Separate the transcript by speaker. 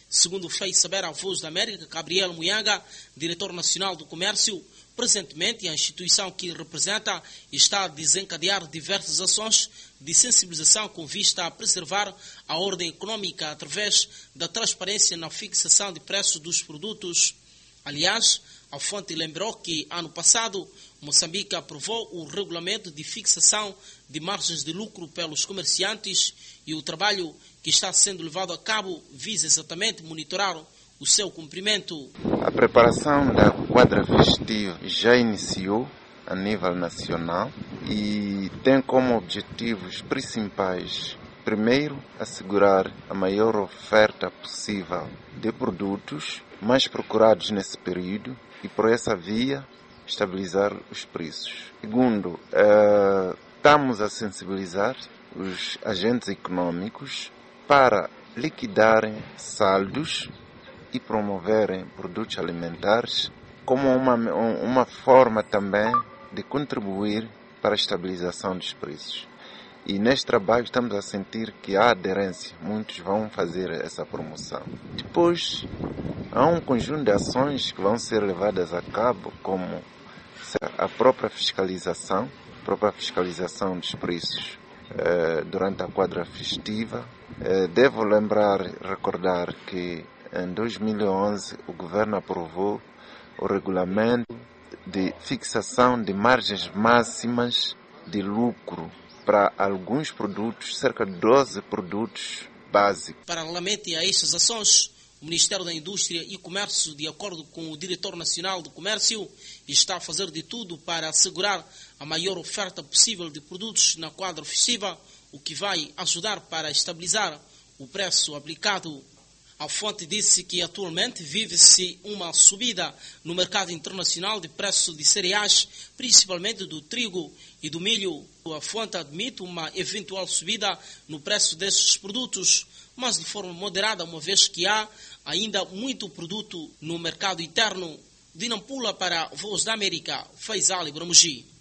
Speaker 1: Segundo fez saber a Voz da América, Gabriel Muyanga, diretor nacional do comércio, presentemente a instituição que representa está a desencadear diversas ações de sensibilização com vista a preservar a ordem econômica através da transparência na fixação de preços dos produtos. Aliás, a fonte lembrou que, ano passado, Moçambique aprovou o regulamento de fixação de margens de lucro pelos comerciantes e o trabalho que está sendo levado a cabo visa exatamente monitorar o seu cumprimento.
Speaker 2: A preparação da quadra festiva já iniciou a nível nacional e tem como objetivos principais, primeiro, assegurar a maior oferta possível de produtos mais procurados nesse período e, por essa via, estabilizar os preços. Segundo, estamos a sensibilizar os agentes econômicos para liquidarem saldos e promoverem produtos alimentares como uma forma também de contribuir para a estabilização dos preços. E neste trabalho estamos a sentir que há aderência, muitos vão fazer essa promoção. Depois, há um conjunto de ações que vão ser levadas a cabo, como a própria fiscalização dos preços durante a quadra festiva. Devo recordar que em 2011 o governo aprovou o regulamento de fixação de margens máximas de lucro para alguns produtos, cerca de 12 produtos básicos.
Speaker 1: Paralelamente a estas ações, o Ministério da Indústria e Comércio, de acordo com o Diretor Nacional do Comércio, está a fazer de tudo para assegurar a maior oferta possível de produtos na quadra festiva, o que vai ajudar para estabilizar o preço aplicado. A fonte disse que atualmente vive-se uma subida no mercado internacional de preço de cereais, principalmente do trigo e do milho. A fonte admite uma eventual subida no preço desses produtos, mas de forma moderada, uma vez que há ainda muito produto no mercado interno. De Nampula para a Voz da América, Faisal Ibramugi.